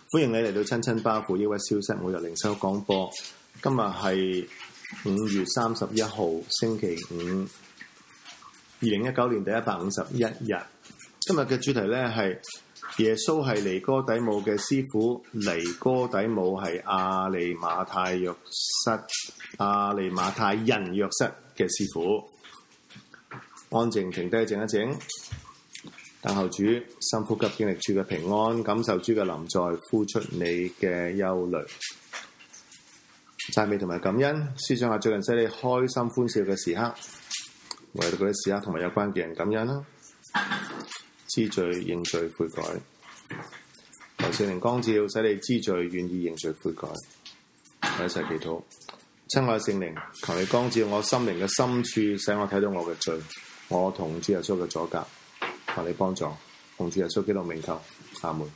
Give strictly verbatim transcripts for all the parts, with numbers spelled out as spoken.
歡迎你嚟到親親巴父抑鬱消失每日靈修廣播。今日係五月三十一號星期五，二零一九年第一百五十一日。今日嘅主題咧係耶穌係尼哥底母嘅師傅，尼哥底母係亞利馬太約瑟亞利馬太人約瑟嘅師傅。安靜停低靜一靜，等候主，深呼吸，經歷主嘅平安，感受主嘅臨在，呼出你嘅憂慮。讚美同埋感恩，思想下最近使你開心歡笑嘅時刻，為到嗰啲時刻同埋有關嘅人感恩啦。知罪認罪悔改，求聖靈光照，使你知罪願意認罪悔改。我一齊祈禱，親愛聖靈，求你光照我心靈嘅深處，使我睇到我嘅罪，我同主耶穌嘅阻隔。求你幫助，奉主耶穌基督名求，阿門。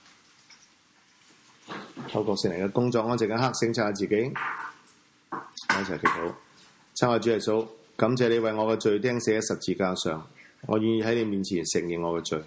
透過聖靈嘅工作，安靜一刻，省察下自己，我一齊祈禱。親愛主耶穌，感謝你為我嘅罪釘死喺十字架上，我願意喺你面前承認我嘅罪。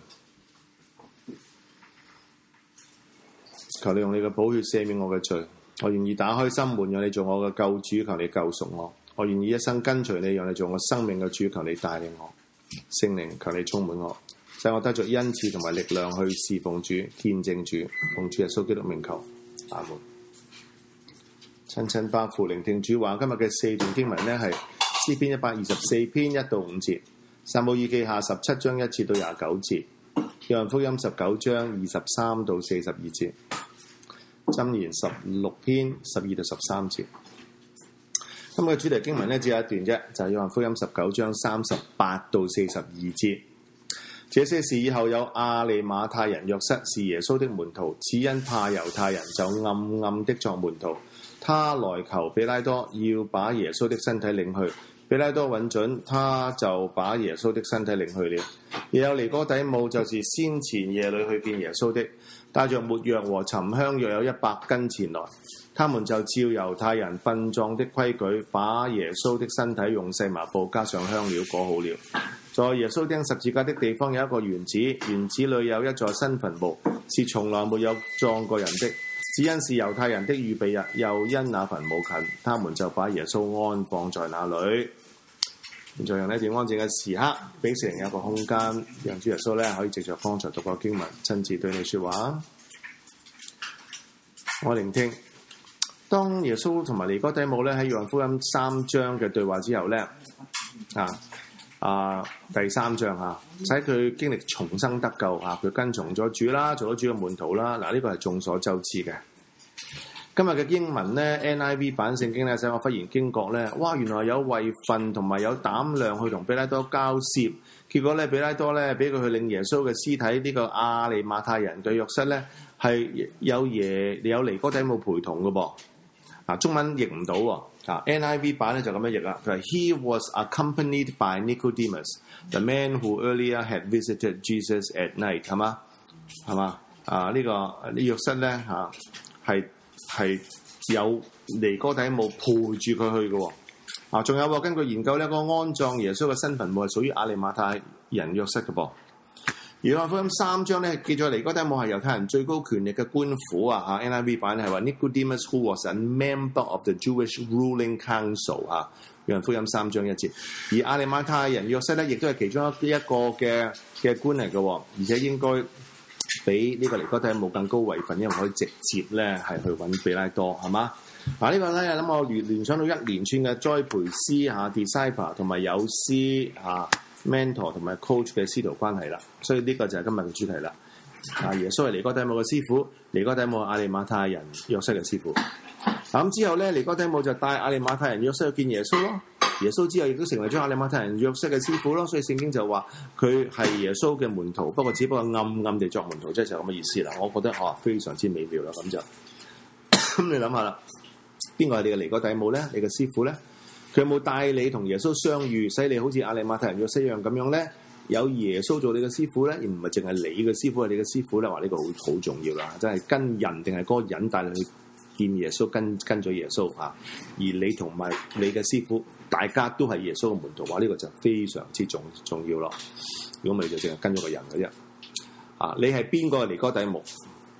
求你用你嘅寶血赦免我嘅罪，我願意打開心門，讓你做我嘅救主，求你救贖我。我願意一生跟隨你，讓你做我生命嘅主，求你帶領我。聖靈，求你充滿我，使我得着恩賜同埋力量去侍奉主、見證主，奉主耶穌基督名求，阿門。親親巴父，聆聽主話。今日嘅四段經文呢係詩篇一百二十四篇一到五節，撒母耳記下十七章一節到廿九節，約翰福音十九章二十三到四十二節，箴言十六篇十二到十三節。今日嘅主題經文呢只有一段啫，就係約翰福音十九章三十八到四十二節。這些事以後有亞利馬太人約瑟是耶穌的門徒，只因怕猶太人，就暗暗的作門徒。他來求彼拉多，要把耶穌的身體領去。彼拉多允准，他就把耶穌的身體領去了。也有尼哥底母，就是先前夜裏去見耶穌的，帶着沒藥和沉香，約有一百斤前來。他們就照猶太人殯葬的規矩，把耶穌的身體用細麻布加上香料裹好了。在耶穌釘十字架的地方有一個園子，園子裏有一座新墳墓，是從來沒有葬過人的，只因是猶太人的預備日，又因那墳墓近，他們就把耶穌安放在那裏。現在用呢段安靜嘅時刻，俾聖靈有一個空間，讓主耶穌咧可以藉着剛才讀過經文，親自對你說話。我聆聽。當耶穌同埋尼哥底母咧喺約翰福音三章嘅對話之後咧，啊啊第三章嚇，使佢經歷重生得救嚇，佢跟從咗主啦，做咗主嘅門徒啦。嗱，呢個係眾所周知嘅。今日嘅經文咧 ，N I V 版聖經咧，使我忽然驚覺咧，哇！原來有位份同埋有膽量去同彼拉多交涉，結果咧彼拉多咧俾佢去領耶穌嘅屍體，呢、這個亞利馬太人嘅約瑟咧係有耶有尼哥底母陪同嘅噃。啊，中文譯唔到喎。啊 ，N I V 版咧就咁樣譯啦。佢係 He was accompanied by Nicodemus, the man who earlier had visited Jesus at night， 係嘛？係嘛？啊，呢、這個呢約瑟咧嚇係係有尼哥底母陪住佢去嘅喎。啊，仲有喎，根據研究咧，個安葬耶穌嘅新墳墓係屬於亞利馬太人約瑟嘅噃。約翰福音三章咧記載尼哥底母係猶太人最高權力嘅官府啊！嚇 N I V 版係話 Nicodemus who was a member of the Jewish ruling council 啊！約翰福音三章一節，而亞利馬太人約瑟咧亦都係其中一一個嘅嘅官嚟嘅，而且應該比呢個尼哥底母更高位份，因為可以直接咧係去揾彼拉多，係嘛？嗱、這個、呢個咧諗我聯聯想到一連串嘅栽培師嚇 disciple 同埋有師嚇。mentor 同埋 coach 嘅師徒關係啦，所以呢個就係今日嘅主題啦。啊，耶穌係尼哥底母嘅師傅，尼哥底母係亞利馬太人約瑟嘅師傅。咁、啊、之後咧，尼哥底母就帶亞利馬太人約瑟去見耶穌咯。耶穌之後亦都成為咗亞利馬太人約瑟嘅師傅咯。所以聖經就話佢係耶穌嘅門徒，不過只不過暗暗地作門徒，即係就咁嘅意思啦。我覺得哦、啊，非常之美妙啦。咁就咁你諗下啦，邊個係你嘅尼哥底母咧？你嘅師傅咧？佢有冇帶你同耶穌相遇，使你好似亞利馬太人約瑟一樣咁樣咧？有耶穌做你嘅師傅咧，而唔係淨係你嘅師傅係你嘅師傅咧。話呢個好好重要啦，真係跟人定係嗰個人帶你去見耶穌，跟跟咗耶穌啊。而你同埋你嘅師傅，大家都係耶穌嘅門徒，話呢個就非常之重重要咯。如果唔係就淨係跟咗個人嘅啫。啊，你係邊個尼哥底母？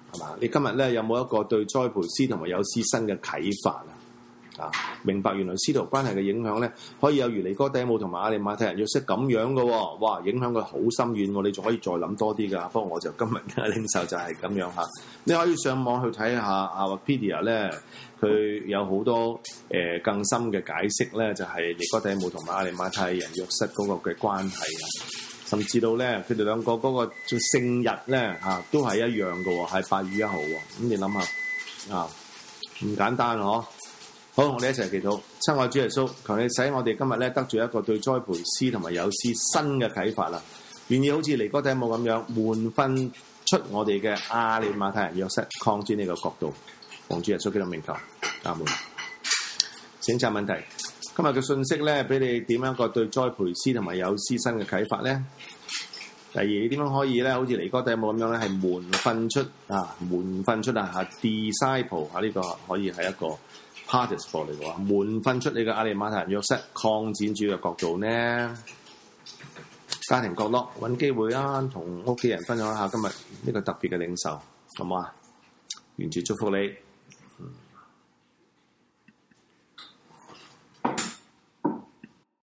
係嘛？你今日咧有冇一個對栽培司同埋有司新嘅啟發啊？啊，明白原來師徒關係嘅影響咧，可以有如尼哥底母同埋亞利馬太人約瑟咁樣嘅喎，哇！影響佢好深遠喎，你仲可以再諗多啲㗎。不過我就今日嘅領受就係咁樣嚇。你可以上網去睇下阿 Wikipedia 咧，佢有好多誒、呃、更深嘅解釋咧，就係、是、尼哥底母同埋亞利馬太人約瑟嗰個嘅關係啊，甚至到咧佢哋兩個嗰個聖日咧嚇都係一樣嘅喎，係八月一號喎。咁你諗下啊，唔簡單嗬。好，我哋一齊祈禱。親愛主耶穌，求你使我哋今日咧得住一個對栽培司同埋有司新嘅啟發啦。願意好似尼哥底母咁樣換分出我哋嘅亞利馬太人約瑟，擴展呢個國度。奉主耶穌基督名求，阿門。請插問題。今日嘅信息咧，俾你點樣一個對栽培司同埋有司新嘅啟發咧？第二，點樣可以咧，好似尼哥底母咁樣咧，係門訓出啊，門訓出啊，嚇 disciple 啊，呢個可以係一個 participle 嚟嘅喎，門訓出你嘅亞利馬太人約瑟，擴展主嘅國度呢？家庭角落揾機會啊，同屋企人分享一下今日呢個特別嘅領受，好唔好啊？願主祝福你。